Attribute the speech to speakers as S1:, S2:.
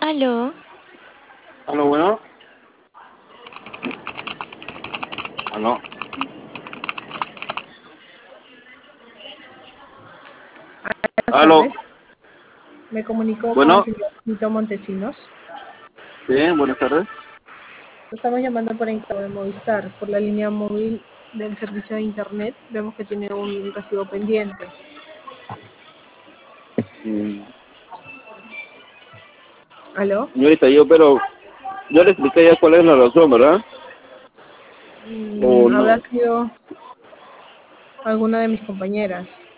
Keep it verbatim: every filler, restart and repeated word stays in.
S1: Aló,
S2: Aló, bueno. Aló.
S3: Buenas
S2: Aló.
S3: tardes. Me comunico con el
S2: Bueno.
S3: señor Nito Montesinos.
S2: Sí, buenas tardes.
S3: Lo estamos llamando por encargo de Movistar, por la línea móvil del servicio de Internet. Vemos que tiene un recibo pendiente.
S2: Mm,
S3: ¿Aló?
S2: Señorita, yo, pero yo le expliqué ya cuál es la razón, ¿verdad? O
S3: Mm,
S2: no.
S3: habrá sido alguna de mis compañeras.